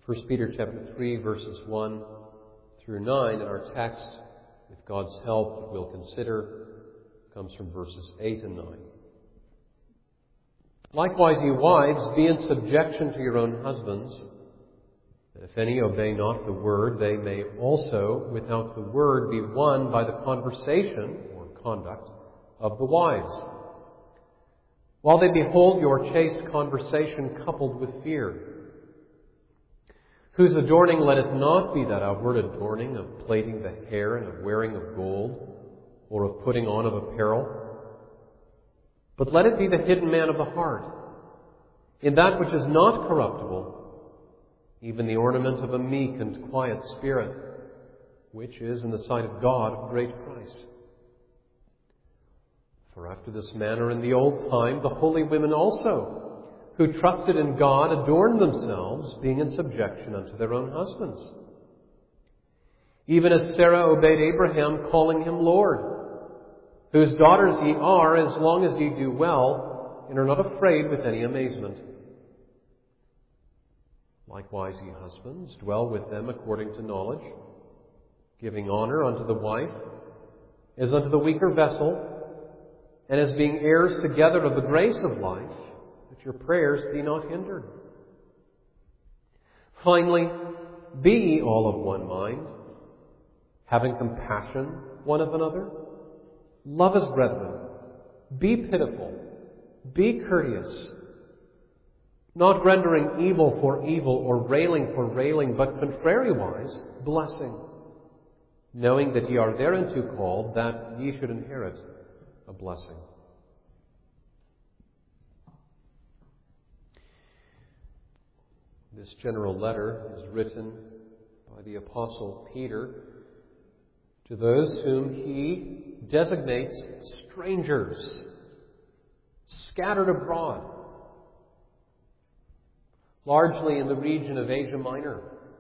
1 Peter chapter 3, verses 1 through 9, and our text, with God's help, that we'll consider, comes from verses 8 and 9. Likewise, ye wives, be in subjection to your own husbands, that if any obey not the word, they may also, without the word, be won by the conversation, or conduct, of the wives, while they behold your chaste conversation coupled with fear, whose adorning let it not be that outward adorning of plaiting the hair and of wearing of gold, or of putting on of apparel, but let it be the hidden man of the heart, in that which is not corruptible, even the ornament of a meek and quiet spirit, which is in the sight of God of great price. For after this manner in the old time the holy women also, who trusted in God, adorned themselves, being in subjection unto their own husbands. Even as Sarah obeyed Abraham, calling him Lord, whose daughters ye are, as long as ye do well, and are not afraid with any amazement. Likewise, ye husbands, dwell with them according to knowledge, giving honor unto the wife, as unto the weaker vessel, and as being heirs together of the grace of life, that your prayers be not hindered. Finally, be ye all of one mind, having compassion one of another. Love as brethren. Be pitiful. Be courteous. Not rendering evil for evil or railing for railing, but contrariwise blessing, knowing that ye are thereunto called, that ye should inherit a blessing. This general letter is written by the Apostle Peter to those whom he designates strangers, scattered abroad, largely in the region of Asia Minor.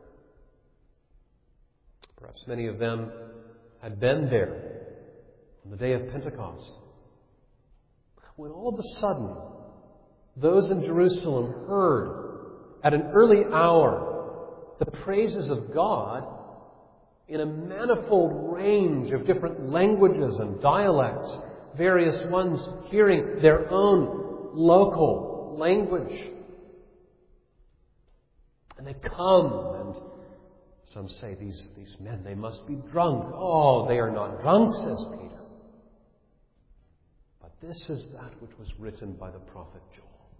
Perhaps many of them had been there on the day of Pentecost, when all of a sudden those in Jerusalem heard at an early hour the praises of God in a manifold range of different languages and dialects, various ones hearing their own local language. And they come, and some say, these men, they must be drunk. Oh, they are not drunk, says Peter. But this is that which was written by the prophet Joel.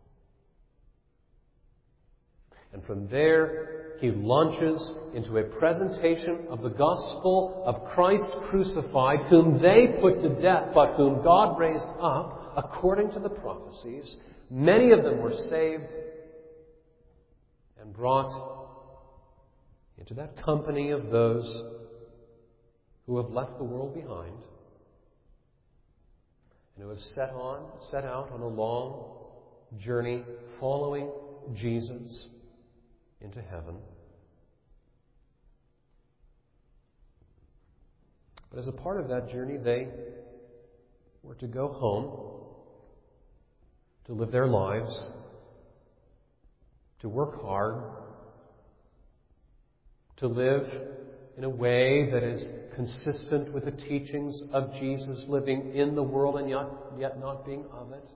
And from there, he launches into a presentation of the gospel of Christ crucified, whom they put to death, but whom God raised up according to the prophecies. Many of them were saved and brought into that company of those who have left the world behind and who have set out on a long journey following Jesus into heaven. But as a part of that journey, they were to go home, to live their lives, to work hard, to live in a way that is consistent with the teachings of Jesus, living in the world and yet not being of it.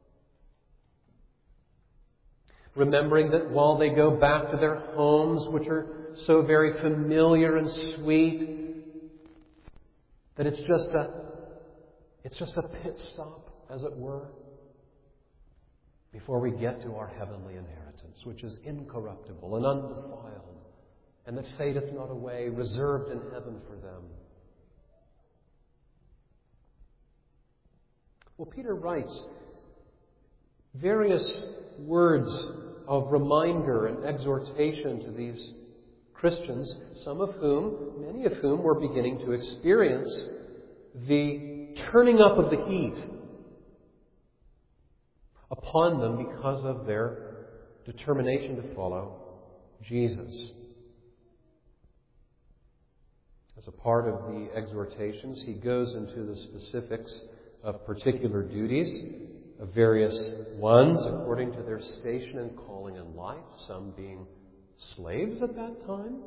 Remembering that while they go back to their homes, which are so very familiar and sweet, that it's just a pit stop, as it were, before we get to our heavenly inheritance, which is incorruptible and undefiled, and that fadeth not away, reserved in heaven for them. Well, Peter writes various words of reminder and exhortation to these Christians, many of whom were beginning to experience the turning up of the heat upon them because of their determination to follow Jesus. As a part of the exhortations, he goes into the specifics of particular duties of various ones according to their station and calling in life, some being slaves at that time.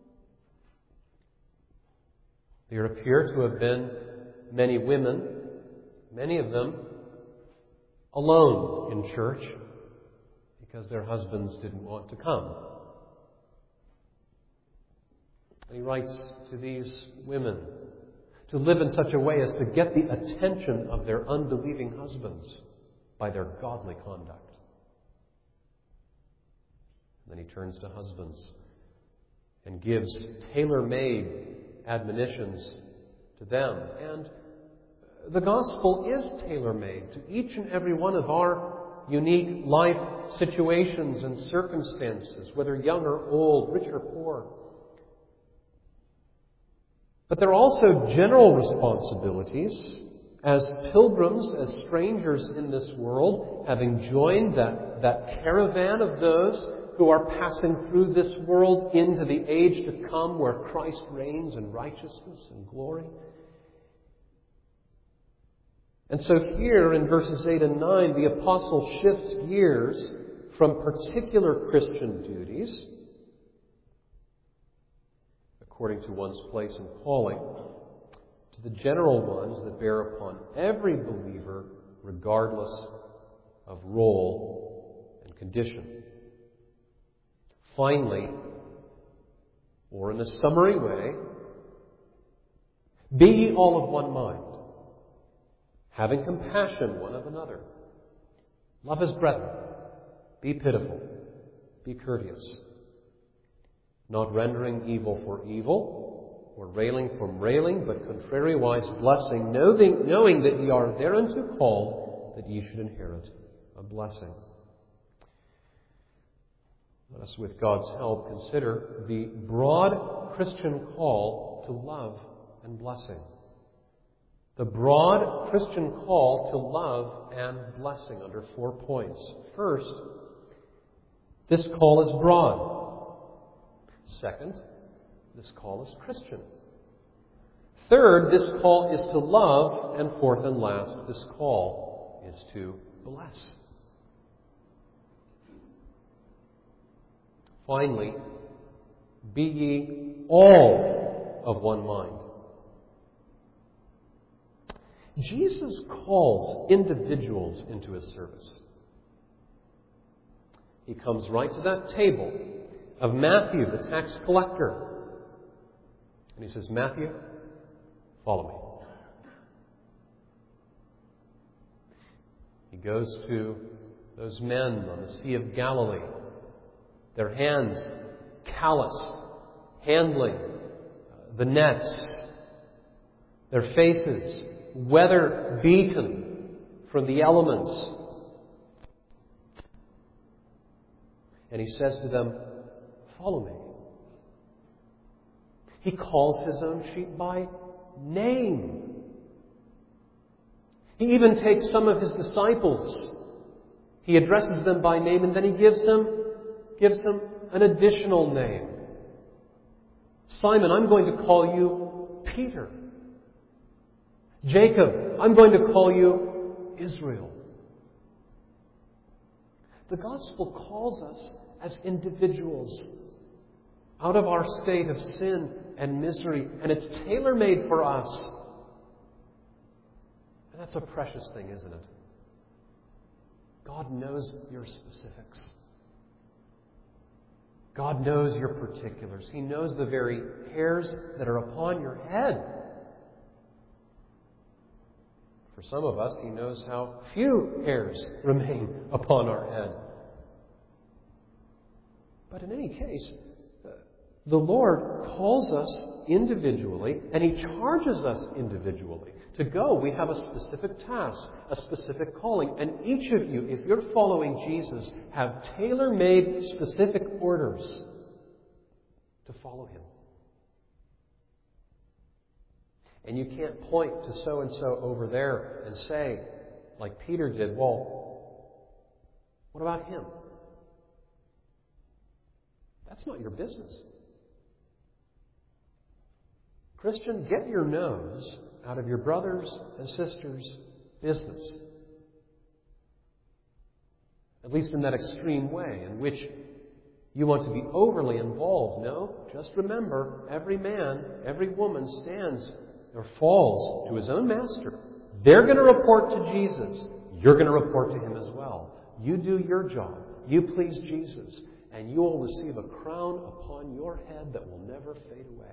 There appear to have been many women, many of them alone in church because their husbands didn't want to come. And he writes to these women to live in such a way as to get the attention of their unbelieving husbands by their godly conduct. And then he turns to husbands and gives tailor-made admonitions to them. And the gospel is tailor-made to each and every one of our unique life situations and circumstances, whether young or old, rich or poor. But there are also general responsibilities as pilgrims, as strangers in this world, having joined that caravan of those who are passing through this world into the age to come where Christ reigns in righteousness and glory. And so here in verses 8 and 9, the apostle shifts gears from particular Christian duties, according to one's place and calling, to the general ones that bear upon every believer, regardless of role and condition. Finally, or in a summary way, be ye all of one mind, having compassion one of another. Love as brethren. Be pitiful. Be courteous. Not rendering evil for evil, or railing from railing, but contrariwise blessing, knowing that ye are thereunto called, that ye should inherit a blessing. Let us, with God's help, consider the broad Christian call to love and blessing. The broad Christian call to love and blessing under 4 points. First, this call is broad. Second, this call is Christian. Third, this call is to love. And fourth and last, this call is to bless. Finally, be ye all of one mind. Jesus calls individuals into his service. He comes right to that table of Matthew, the tax collector. And he says, Matthew, follow me. He goes to those men on the Sea of Galilee, their hands calloused, handling the nets, their faces weather-beaten from the elements. And he says to them, follow me. He calls his own sheep by name. He even takes some of his disciples. He addresses them by name, and then he gives them an additional name. Simon, I'm going to call you Peter. Jacob, I'm going to call you Israel. The gospel calls us as individuals out of our state of sin and misery, and it's tailor-made for us. And that's a precious thing, isn't it? God knows your specifics. God knows your particulars. He knows the very hairs that are upon your head. For some of us, He knows how few hairs remain upon our head. But in any case, the Lord calls us individually, and He charges us individually to go. We have a specific task, a specific calling, and each of you, if you're following Jesus, have tailor-made specific orders to follow Him. And you can't point to so-and-so over there and say, like Peter did, well, what about him? That's not your business. Christian, get your nose out of your brothers' and sisters' business. At least in that extreme way in which You want to be overly involved. No, just remember, every man, every woman stands or falls to his own master. They're going to report to Jesus. You're going to report to him as well. You do your job. You please Jesus. And you will receive a crown upon your head that will never fade away.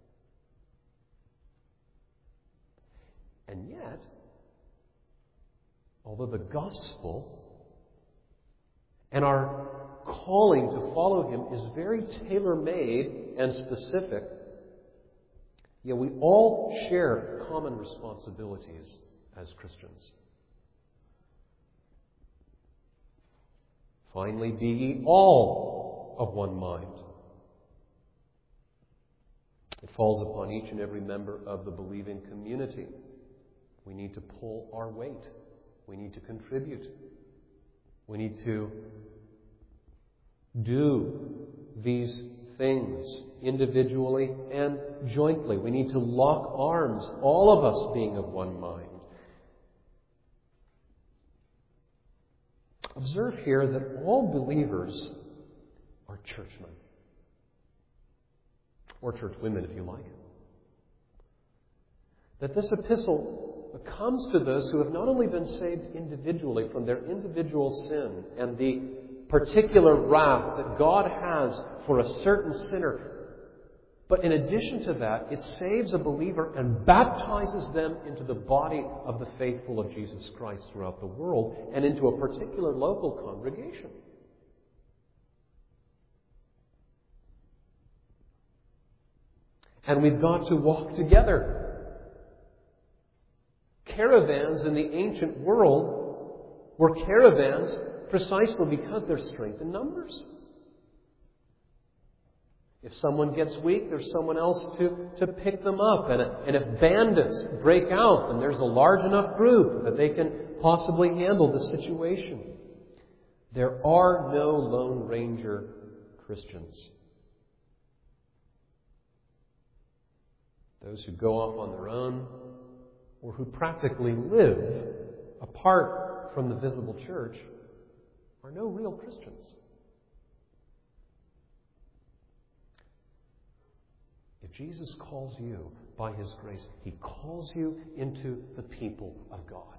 And yet, although the gospel and our calling to follow him is very tailor-made and specific, yet we all share common responsibilities as Christians. Finally, be ye all of one mind. It falls upon each and every member of the believing community. We need to pull our weight. We need to contribute. We need to do these things individually and jointly. We need to lock arms, all of us being of one mind. Observe here that all believers are churchmen. Or churchwomen, if you like. That this epistle comes to those who have not only been saved individually from their individual sin and the particular wrath that God has for a certain sinner, but in addition to that, it saves a believer and baptizes them into the body of the faithful of Jesus Christ throughout the world and into a particular local congregation. And we've got to walk together. Caravans in the ancient world were caravans precisely because there's strength in numbers. If someone gets weak, there's someone else to pick them up. And if bandits break out, then there's a large enough group that they can possibly handle the situation. There are no Lone Ranger Christians. Those who go off on their own, or who practically live apart from the visible church, are no real Christians. If Jesus calls you by His grace, He calls you into the people of God.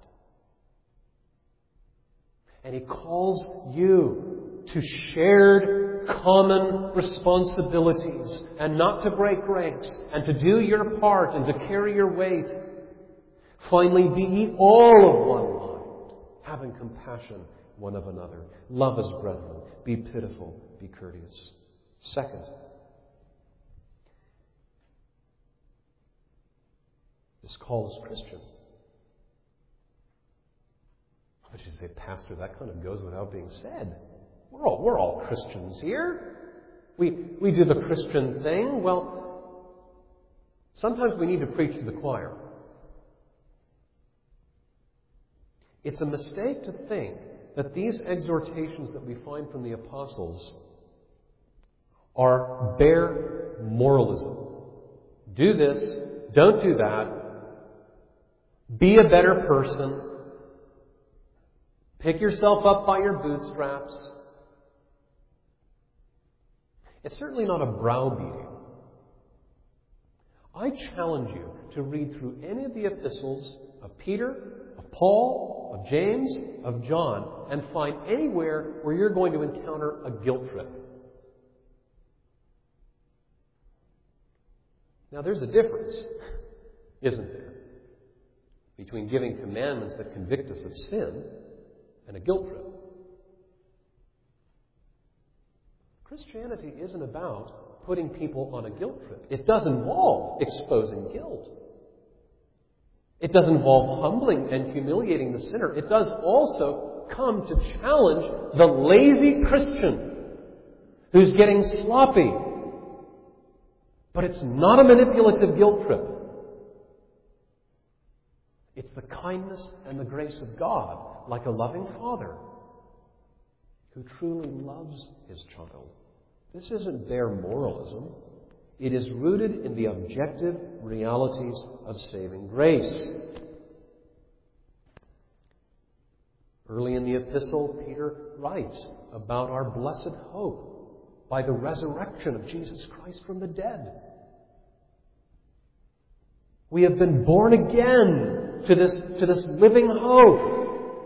And He calls you to shared common responsibilities and not to break ranks and to do your part and to carry your weight. Finally, be ye all of one mind, having compassion one of another. Love as brethren. Be pitiful. Be courteous. Second, this call is Christian. But you say, Pastor, that kind of goes without being said. We're all Christians here. We do the Christian thing. Well, sometimes we need to preach to the choir. It's a mistake to think that these exhortations that we find from the apostles are bare moralism. Do this, don't do that. Be a better person. Pick yourself up by your bootstraps. It's certainly not a browbeating. I challenge you to read through any of the epistles of Peter, of Paul, of James, of John, and find anywhere where you're going to encounter a guilt trip. Now, there's a difference, isn't there, between giving commandments that convict us of sin and a guilt trip. Christianity isn't about putting people on a guilt trip. It does involve exposing guilt. It does involve humbling and humiliating the sinner. It does also come to challenge the lazy Christian who's getting sloppy. But it's not a manipulative guilt trip. It's the kindness and the grace of God, like a loving father who truly loves his child. This isn't bare moralism. It is rooted in the objective realities of saving grace. Early in the epistle, Peter writes about our blessed hope. by the resurrection of Jesus Christ from the dead. We have been born again to this living hope.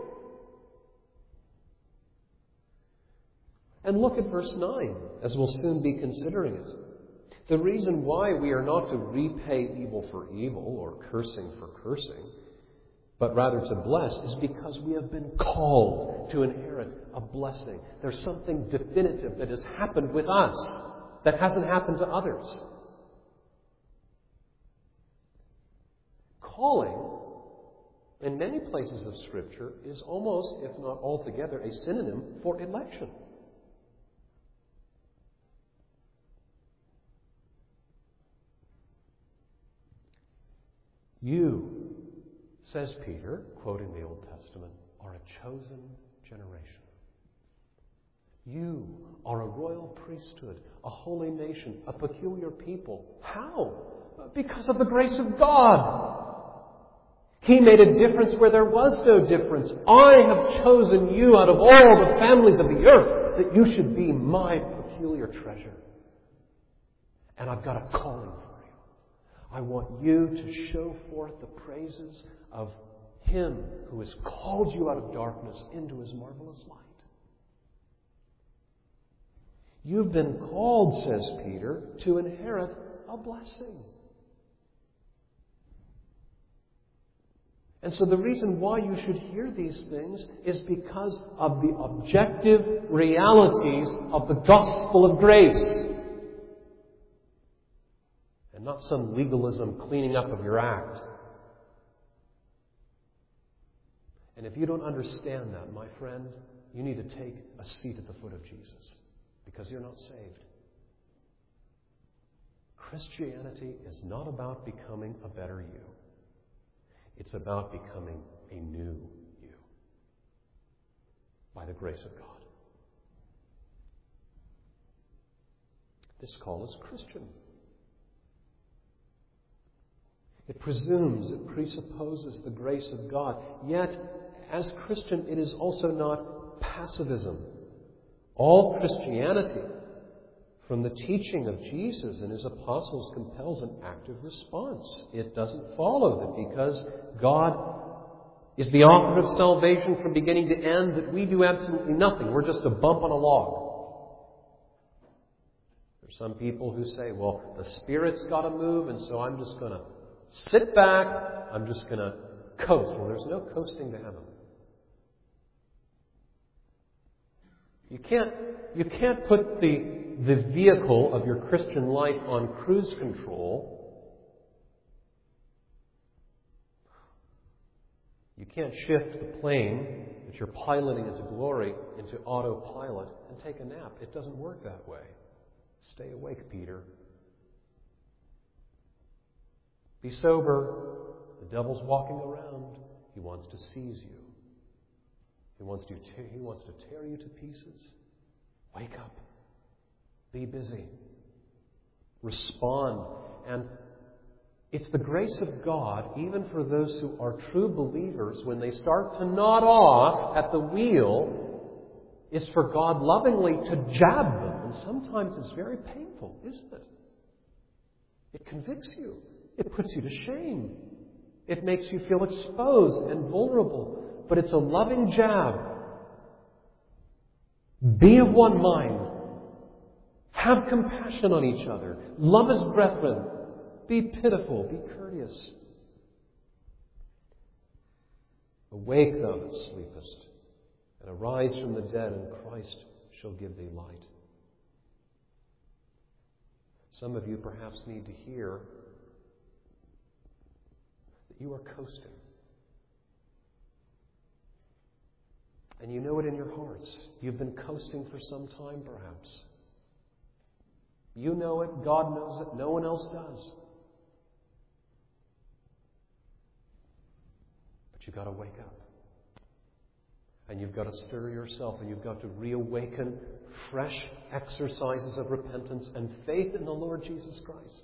And look at verse 9, as we'll soon be considering it. The reason why we are not to repay evil for evil or cursing for cursing, but rather to bless, is because we have been called to inherit a blessing. There's something definitive that has happened with us that hasn't happened to others. Calling, in many places of Scripture, is almost, if not altogether, a synonym for election. You, says Peter, quoting the Old Testament, are a chosen generation. You are a royal priesthood, a holy nation, a peculiar people. How? Because of the grace of God. He made a difference where there was no difference. I have chosen you out of all the families of the earth that you should be my peculiar treasure. And I've got a calling for you. I want you to show forth the praises of Him who has called you out of darkness into His marvelous light. You've been called, says Peter, to inherit a blessing. And so the reason why you should hear these things is because of the objective realities of the gospel of grace. And not some legalism cleaning up of your act. And if you don't understand that, my friend, you need to take a seat at the foot of Jesus, because you're not saved. Christianity is not about becoming a better you. It's about becoming a new you by the grace of God. This call is Christian. It presumes, it presupposes the grace of God. Yet, as Christian, it is also not passivism. All Christianity, from the teaching of Jesus and His apostles, compels an active response. It doesn't follow that because God is the author of salvation from beginning to end, that we do absolutely nothing. We're just a bump on a log. There's some people who say, well, the Spirit's got to move, and so I'm just going to sit back, I'm just going to coast. Well, there's no coasting to heaven. You can't put the vehicle of your Christian life on cruise control. You can't shift the plane that you're piloting into glory into autopilot and take a nap. It doesn't work that way. Stay awake, Peter. Be sober. The devil's walking around. He wants to seize you. He wants to tear you to pieces. Wake up. Be busy. Respond. And it's the grace of God, even for those who are true believers, when they start to nod off at the wheel, is for God lovingly to jab them. And sometimes it's very painful, isn't it? It convicts you. It puts you to shame. It makes you feel exposed and vulnerable. But it's a loving jab. Be of one mind. Have compassion on each other. Love as brethren. Be pitiful. Be courteous. Awake, thou that sleepest, and arise from the dead, and Christ shall give thee light. Some of you perhaps need to hear that you are coasting. And you know it in your hearts. You've been coasting for some time, perhaps. You know it. God knows it. No one else does. But you've got to wake up. And you've got to stir yourself. And you've got to reawaken fresh exercises of repentance and faith in the Lord Jesus Christ.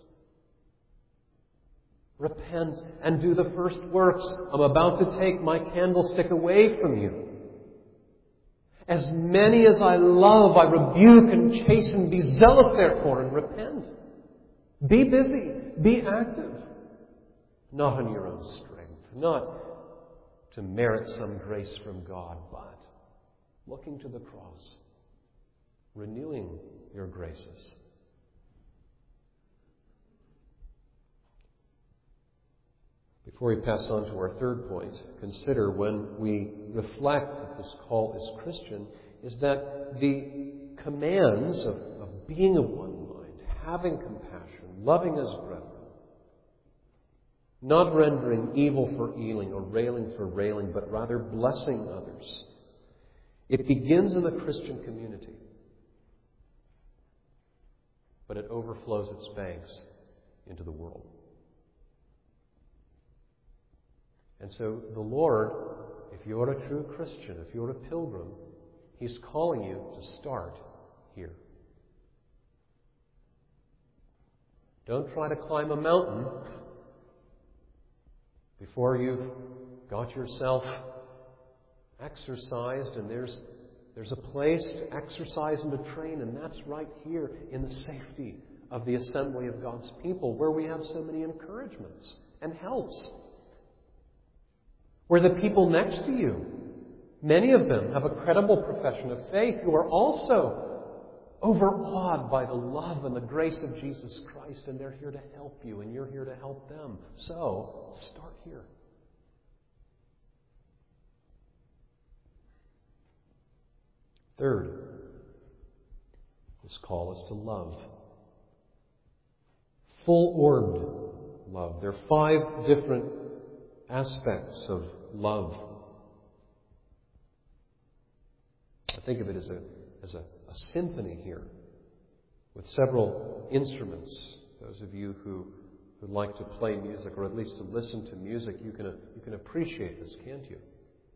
Repent and do the first works. I'm about to take my candlestick away from you. As many as I love, I rebuke and chasten. Be zealous, therefore, and repent. Be busy. Be active. Not on your own strength. Not to merit some grace from God, but looking to the cross. Renewing your graces. Before we pass on to our third point, consider when we reflect that this call is Christian, is that the commands of being of one mind, having compassion, loving as brethren, not rendering evil for evil or railing for railing, but rather blessing others. It begins in the Christian community, but it overflows its banks into the world. And so the Lord, if you're a true Christian, if you're a pilgrim, He's calling you to start here. Don't try to climb a mountain before you've got yourself exercised, and there's a place to exercise and to train, and that's right here in the safety of the assembly of God's people, where we have so many encouragements and helps. Where the people next to you, many of them have a credible profession of faith who are also overawed by the love and the grace of Jesus Christ, and they're here to help you, and you're here to help them. So, start here. Third, this call is to love. Full-orbed love. There are 5 different aspects of love. I think of it as a symphony here with several instruments. Those of you who would like to play music, or at least to listen to music, you can appreciate this, can't you?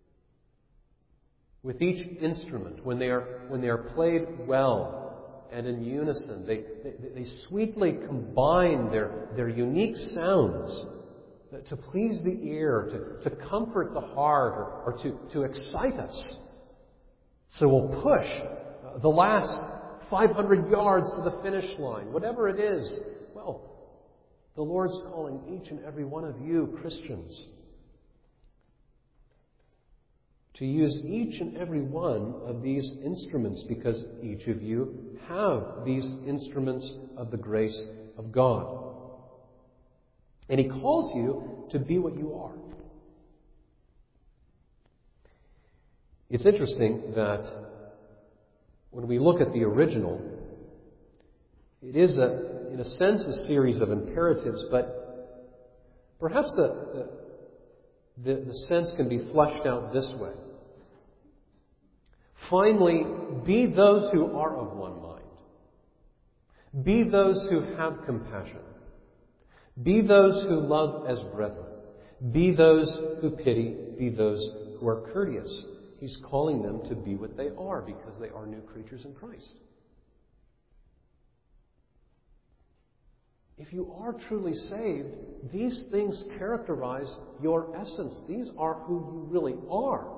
With each instrument, when they are played well and in unison, they sweetly combine their unique sounds to please the ear, to comfort the heart, or to excite us. So we'll push the last 500 yards to the finish line, whatever it is. Well, the Lord's calling each and every one of you, Christians, to use each and every one of these instruments, because each of you have these instruments of the grace of God. And He calls you to be what you are. It's interesting that when we look at the original, it is, in a sense, a series of imperatives, but perhaps the sense can be fleshed out this way. Finally, be those who are of one mind. Be those who have compassion. Be those who love as brethren. Be those who pity. Be those who are courteous. He's calling them to be what they are, because they are new creatures in Christ. If you are truly saved, these things characterize your essence. These are who you really are.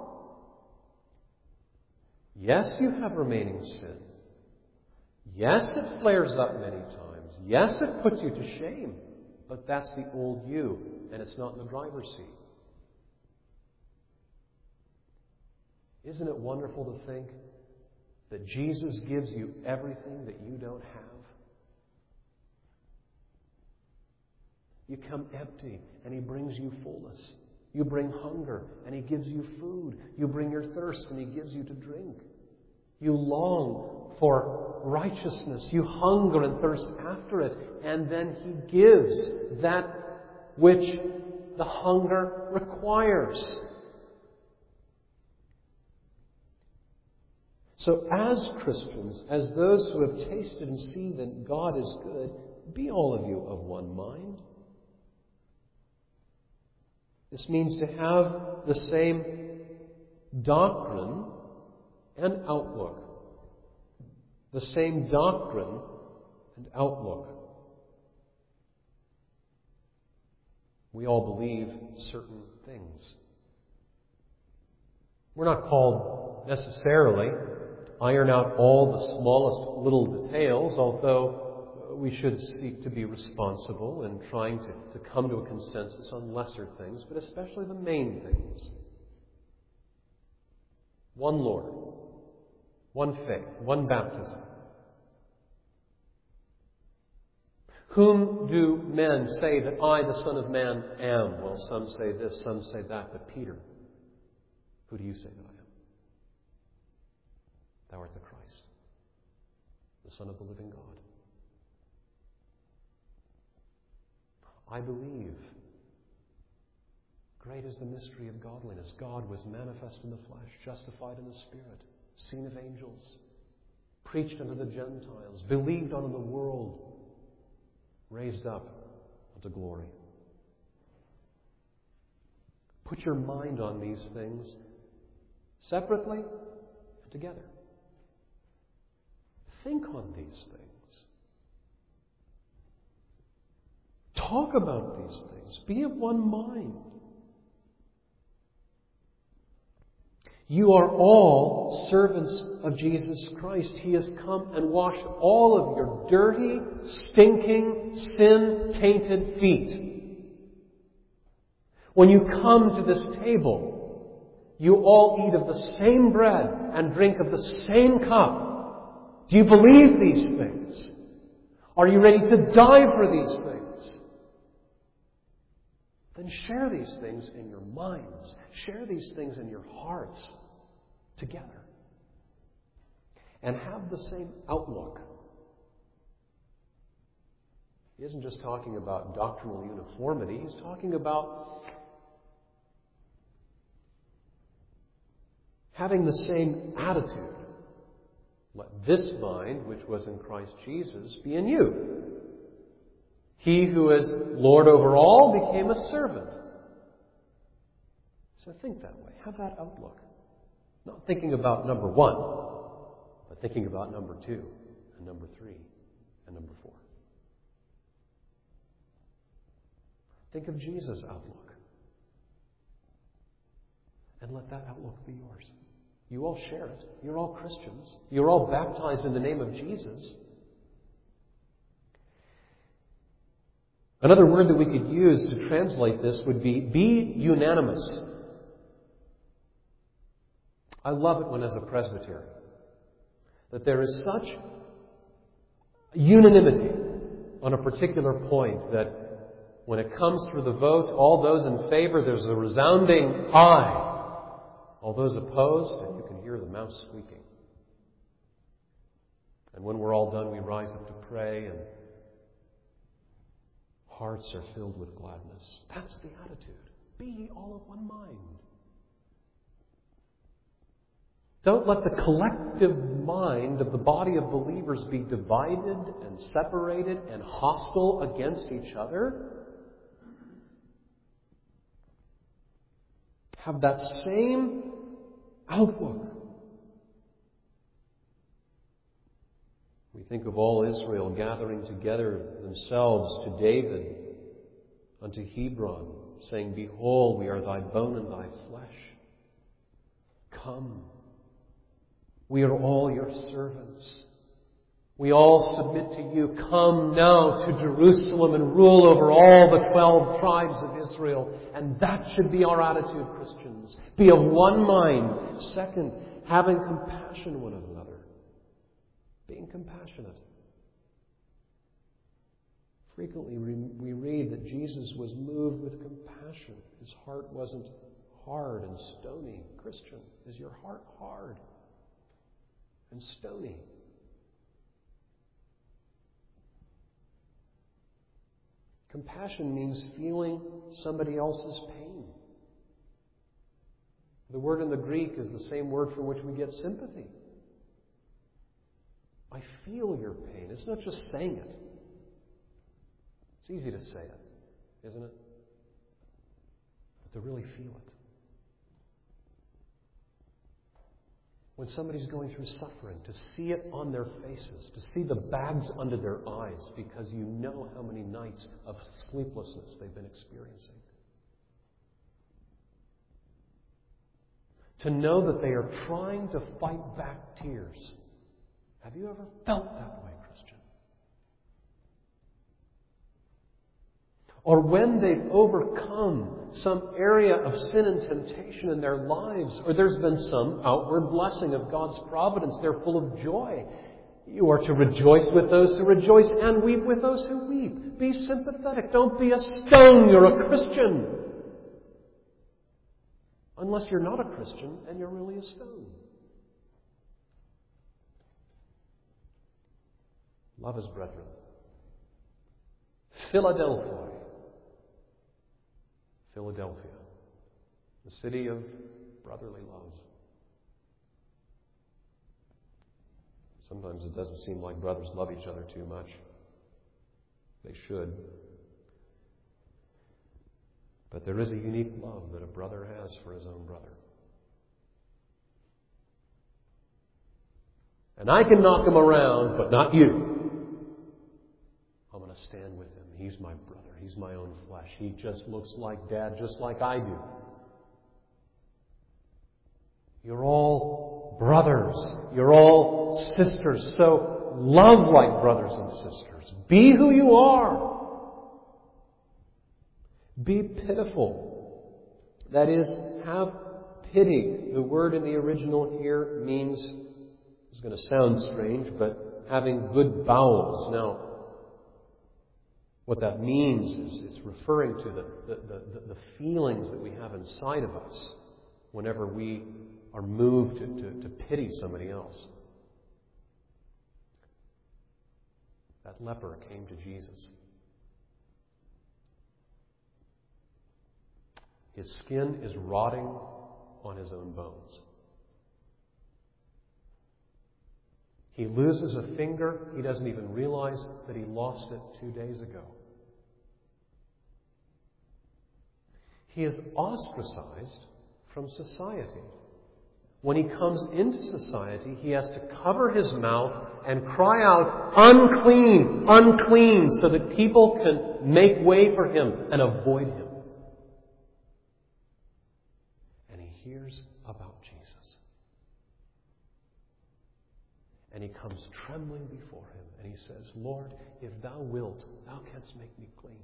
Yes, you have remaining sin. Yes, it flares up many times. Yes, it puts you to shame. But that's the old you, and it's not in the driver's seat. Isn't it wonderful to think that Jesus gives you everything that you don't have? You come empty, and He brings you fullness. You bring hunger, and He gives you food. You bring your thirst, and He gives you to drink. You long for righteousness. You hunger and thirst after it. And then He gives that which the hunger requires. So as Christians, as those who have tasted and seen that God is good, be all of you of one mind. This means to have the same doctrine and outlook. The same doctrine and outlook. We all believe certain things. We're not called necessarily iron out all the smallest little details, although we should seek to be responsible in trying to come to a consensus on lesser things, but especially the main things. One Lord, one faith, one baptism. Whom do men say that I, the Son of Man, am? Well, some say this, some say that, but Peter, who do you say that I am? Thou art the Christ, the Son of the living God. I believe. Great is the mystery of godliness. God was manifest in the flesh, justified in the Spirit, seen of angels, preached unto the Gentiles, believed on in the world, raised up unto glory. Put your mind on these things separately and together. Think on these things. Talk about these things. Be of one mind. You are all servants of Jesus Christ. He has come and washed all of your dirty, stinking, sin-tainted feet. When you come to this table, you all eat of the same bread and drink of the same cup. Do you believe these things? Are you ready to die for these things? Then share these things in your minds. Share these things in your hearts together. And have the same outlook. He isn't just talking about doctrinal uniformity. He's talking about having the same attitude. Let this mind, which was in Christ Jesus, be in you. He who is Lord over all became a servant. So think that way. Have that outlook. Not thinking about number 1, but thinking about number 2, and number 3, and number 4. Think of Jesus' outlook. And let that outlook be yours. You all share it. You're all Christians. You're all baptized in the name of Jesus. Another word that we could use to translate this would be unanimous. I love it when, as a presbytery, that there is such unanimity on a particular point that when it comes through the vote, all those in favor, there's a resounding aye. All those opposed, and you can hear the mouse squeaking. And when we're all done, we rise up to pray, and hearts are filled with gladness. That's the attitude. Be ye all of one mind. Don't let the collective mind of the body of believers be divided and separated and hostile against each other. Have that same outlook. We think of all Israel gathering together themselves to David, unto Hebron, saying, Behold, we are thy bone and thy flesh. Come. We are all your servants. We all submit to you. Come now to Jerusalem and rule over all the 12 tribes of Israel. And that should be our attitude, Christians. Be of one mind. Second, having compassion one of another. Being compassionate. Frequently we read that Jesus was moved with compassion. His heart wasn't hard and stony. Christian, is your heart hard and stony? Compassion means feeling somebody else's pain. The word in the Greek is the same word from which we get sympathy. I feel your pain. It's not just saying it. It's easy to say it, isn't it? But to really feel it. When somebody's going through suffering, to see it on their faces, to see the bags under their eyes because you know how many nights of sleeplessness they've been experiencing. to know that they are trying to fight back tears. Have you ever felt that way, Christian? Or when they've overcome some area of sin and temptation in their lives, or there's been some outward blessing of God's providence, they're full of joy. You are to rejoice with those who rejoice and weep with those who weep. Be sympathetic. Don't be a stone. You're a Christian. Unless you're not a Christian and you're really a stone. Love his brethren. Philadelphia, the city of brotherly love. Sometimes it doesn't seem like brothers love each other too much. They should. But there is a unique love that a brother has for his own brother. And I can knock him around, but not you. I'm going to stand with him. He's my brother. He's my own flesh. He just looks like Dad, just like I do. You're all brothers. You're all sisters. So love like brothers and sisters. Be who you are. Be pitiful. That is, have pity. The word in the original here means, it's going to sound strange, but having good bowels. Now, what that means is it's referring to the feelings that we have inside of us whenever we are moved to pity somebody else. That leper came to Jesus. His skin is rotting on his own bones. He loses a finger. He doesn't even realize that he lost it 2 days ago. He is ostracized from society. When he comes into society, he has to cover his mouth and cry out, "Unclean, unclean," so that people can make way for him and avoid him. And he hears about Jesus. And he comes trembling before him and he says, "Lord, if thou wilt, thou canst make me clean."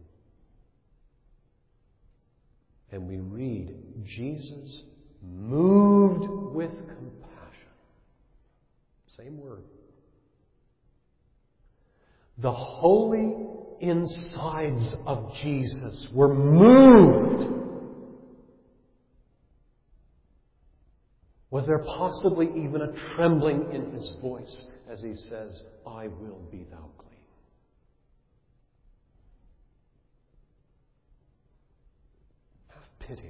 And we read, Jesus moved with compassion. Same word. The holy insides of Jesus were moved. Was there possibly even a trembling in his voice as he says, "I will be thou clean"? Have pity.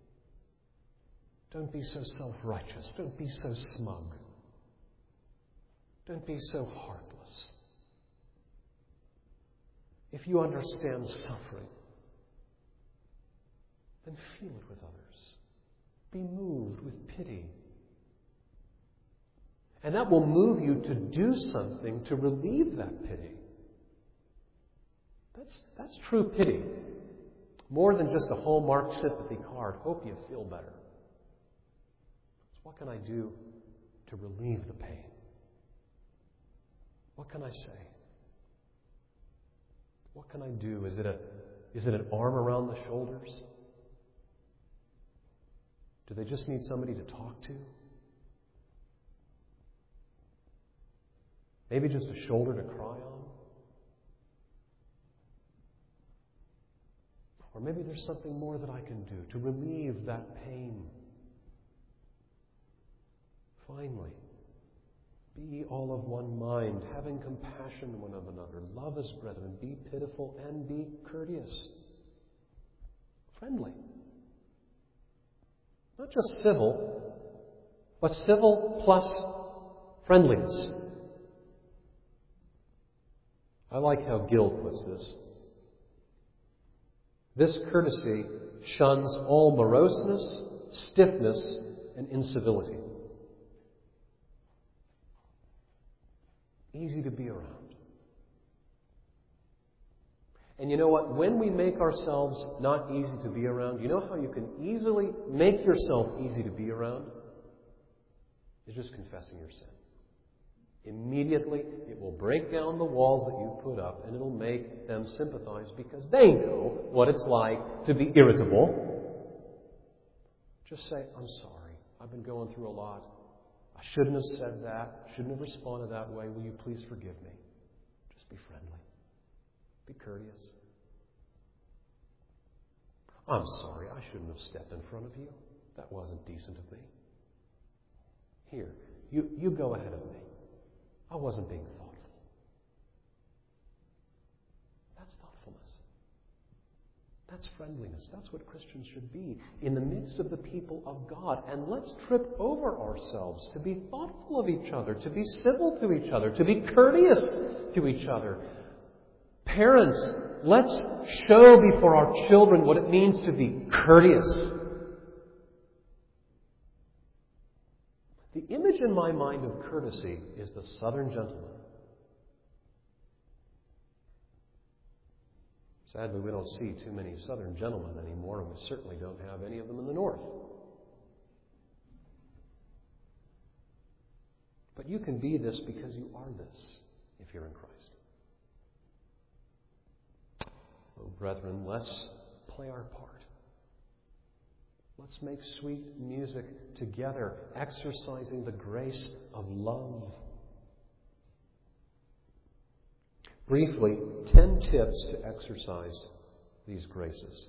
Don't be so self-righteous. Don't be so smug. Don't be so heartless. If you understand suffering, then feel it with others. Be moved with pity. And that will move you to do something to relieve that pity. That's true pity. More than just a Hallmark sympathy card. Hope you feel better. What can I do to relieve the pain? What can I say? What can I do? Is it an arm around the shoulders? Do they just need somebody to talk to? Maybe just a shoulder to cry on? Or maybe there's something more that I can do to relieve that pain. Finally, be all of one mind, having compassion one of another. Love as brethren. Be pitiful and be courteous. Friendly. Not just civil, but civil plus friendliness. I like how Gill puts this. This courtesy shuns all moroseness, stiffness, and incivility. Easy to be around. And you know what? When we make ourselves not easy to be around, you know how you can easily make yourself easy to be around? is just confessing your sin. Immediately, it will break down the walls that you put up, and it'll make them sympathize because they know what it's like to be irritable. Just say, I'm sorry. I've been going through a lot. I shouldn't have said that. Shouldn't have responded that way. Will you please forgive me? Just be friendly. Be courteous. I'm sorry. I shouldn't have stepped in front of you. That wasn't decent of me. Here, you go ahead of me. I wasn't being thoughtful. That's thoughtfulness. That's friendliness. That's what Christians should be in the midst of the people of God. And let's trip over ourselves to be thoughtful of each other, to be civil to each other, to be courteous to each other. Parents, let's show before our children what it means to be courteous. The image in my mind of courtesy is the Southern gentleman. Sadly, we don't see too many Southern gentlemen anymore, and we certainly don't have any of them in the North. But you can be this because you are this if you're in Christ. Oh, brethren, let's play our part. Let's make sweet music together, exercising the grace of love. Briefly, 10 tips to exercise these graces.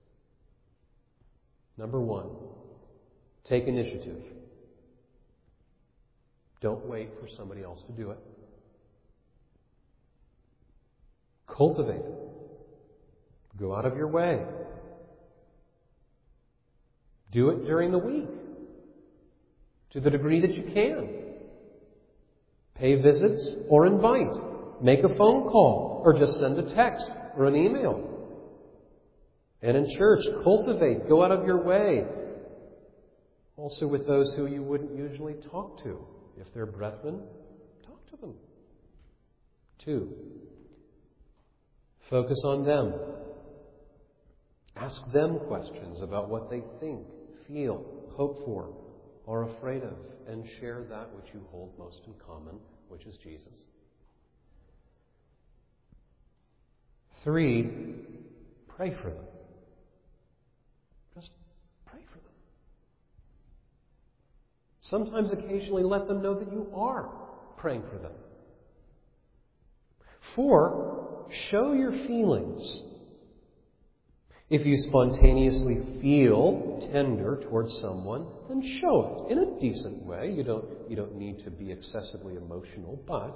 Number 1, take initiative. Don't wait for somebody else to do it. Cultivate it. Go out of your way. Do it during the week, to the degree that you can. Pay visits or invite. Make a phone call or just send a text or an email. And in church, cultivate. Go out of your way. Also with those who you wouldn't usually talk to. If they're brethren, talk to them. 2, focus on them. Ask them questions about what they think, feel, hope for, are afraid of, and share that which you hold most in common, which is Jesus. 3, pray for them. Just pray for them. Sometimes, occasionally, let them know that you are praying for them. 4, show your feelings. If you spontaneously feel tender towards someone, then show it in a decent way. You don't need to be excessively emotional, but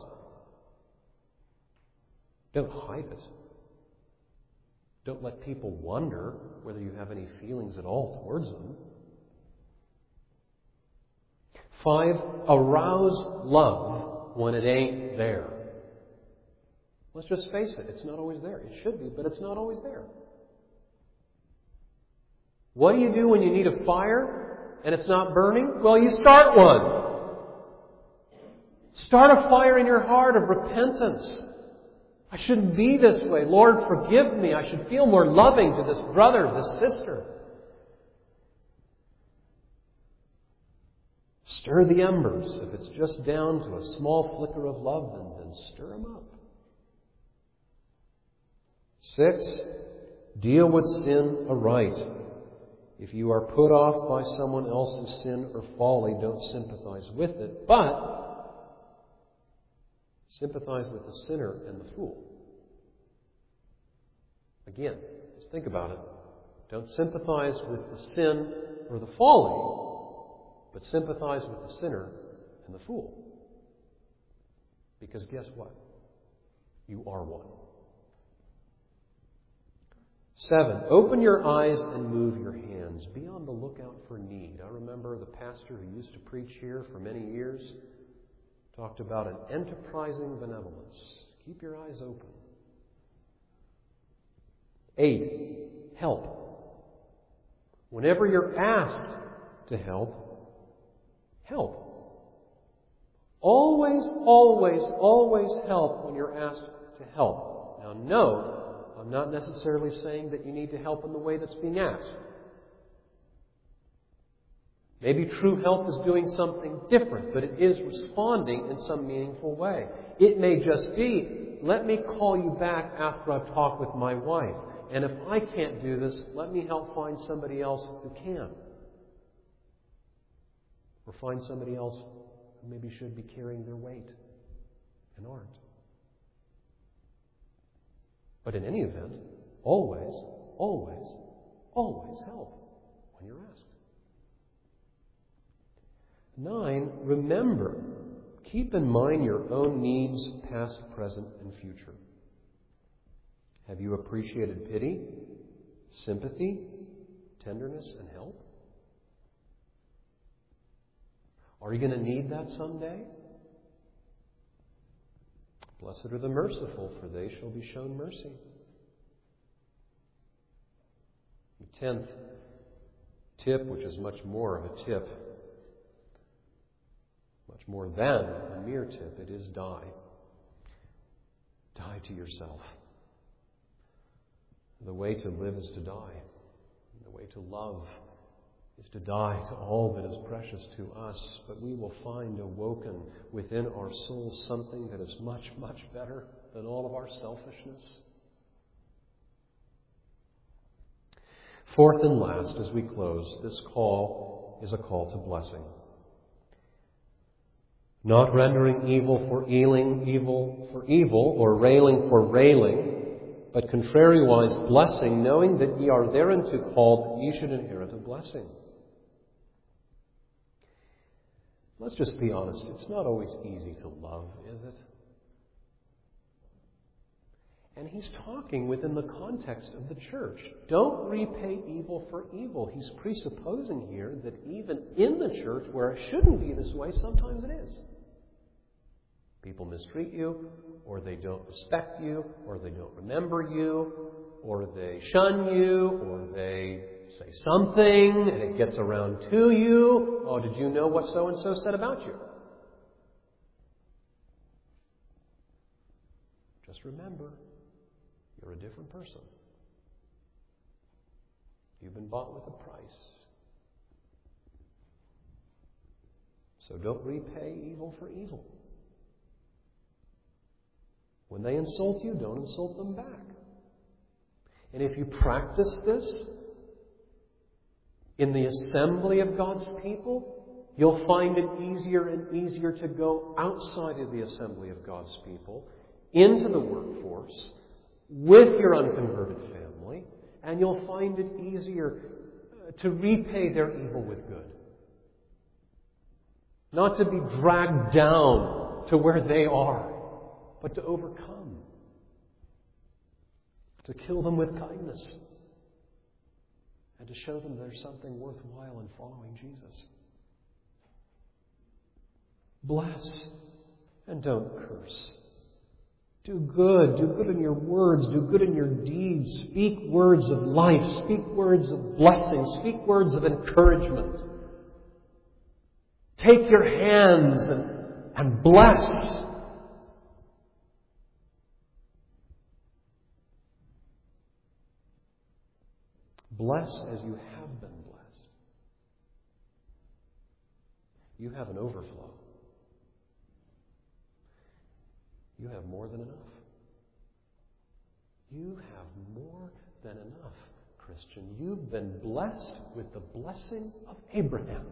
don't hide it. Don't let people wonder whether you have any feelings at all towards them. 5, arouse love when it ain't there. Let's just face it, it's not always there. It should be, but it's not always there. What do you do when you need a fire and it's not burning? Well, you start one. Start a fire in your heart of repentance. I shouldn't be this way. Lord, forgive me. I should feel more loving to this brother, this sister. Stir the embers. If it's just down to a small flicker of love, then stir them up. 6, deal with sin aright. If you are put off by someone else's sin or folly, don't sympathize with it, but sympathize with the sinner and the fool. Again, just think about it. Don't sympathize with the sin or the folly, but sympathize with the sinner and the fool. Because guess what? You are one. 7, open your eyes and move your hands. Be on the lookout for need. I remember the pastor who used to preach here for many years talked about an enterprising benevolence. Keep your eyes open. 8, help. Whenever you're asked to help, help. Always, always, always help when you're asked to help. Now note, I'm not necessarily saying that you need to help in the way that's being asked. Maybe true help is doing something different, but it is responding in some meaningful way. It may just be, let me call you back after I've talked with my wife. And if I can't do this, let me help find somebody else who can. Or find somebody else who maybe should be carrying their weight and aren't. But in any event, always, always, always help when you're asked. 9, remember, keep in mind your own needs, past, present, and future. Have you appreciated pity, sympathy, tenderness, and help? Are you going to need that someday? Blessed are the merciful, for they shall be shown mercy. The 10th tip, which is much more of a tip, much more than a mere tip, it is die. Die to yourself. The way to live is to die. The way to love is to die to all that is precious to us. But we will find awoken within our souls something that is much, much better than all of our selfishness. 4th and last, as we close, this call is a call to blessing. Not rendering evil for evil, or railing for railing, but contrariwise blessing, knowing that ye are thereunto called, that ye should inherit a blessing. Let's just be honest. It's not always easy to love, is it? And he's talking within the context of the church. Don't repay evil for evil. He's presupposing here that even in the church, where it shouldn't be this way, sometimes it is. People mistreat you, or they don't respect you, or they don't remember you, or they shun you, or they say something, and it gets around to you. Oh, did you know what so-and-so said about you? Just remember, you're a different person. You've been bought with a price. So don't repay evil for evil. When they insult you, don't insult them back. And if you practice this in the assembly of God's people, you'll find it easier and easier to go outside of the assembly of God's people, into the workforce, with your unconverted family, and you'll find it easier to repay their evil with good. Not to be dragged down to where they are, but to overcome. To kill them with kindness. And to show them there's something worthwhile in following Jesus. Bless and don't curse. Do good. Do good in your words. Do good in your deeds. Speak words of life. Speak words of blessing. Speak words of encouragement. Take your hands and bless. Bless as you have been blessed. You have an overflow. You have more than enough. You have more than enough, Christian. You've been blessed with the blessing of Abraham.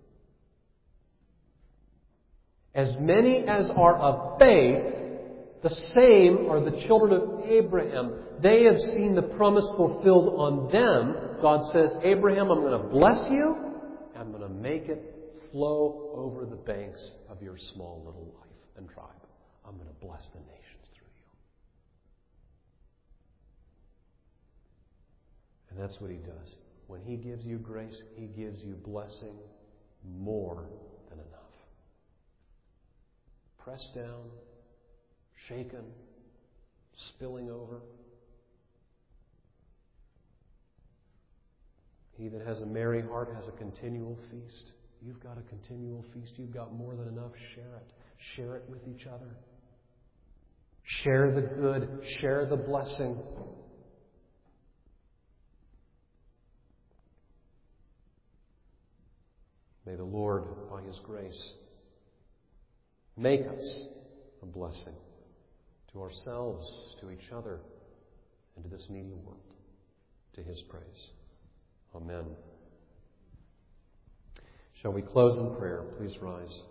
As many as are of faith, the same are the children of Abraham. They have seen the promise fulfilled on them. God says, Abraham, I'm going to bless you. I'm going to make it flow over the banks of your small little life and tribe. I'm going to bless the nations through you. And that's what He does. When He gives you grace, He gives you blessing more than enough. Pressed down, shaken, spilling over. He that has a merry heart has a continual feast. You've got a continual feast. You've got more than enough. Share it. Share it with each other. Share the good. Share the blessing. May the Lord, by His grace, make us a blessing to ourselves, to each other, and to this needy world. To His praise. Amen. Shall we close in prayer? Please rise.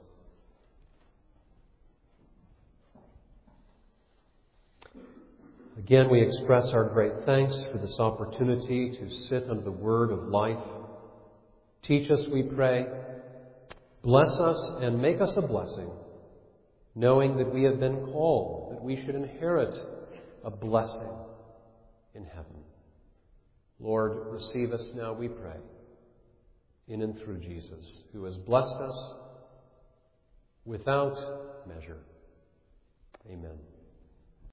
Again, we express our great thanks for this opportunity to sit under the word of life. Teach us, we pray. Bless us and make us a blessing, knowing that we have been called, that we should inherit a blessing in heaven. Lord, receive us now, we pray, in and through Jesus, who has blessed us without measure. Amen.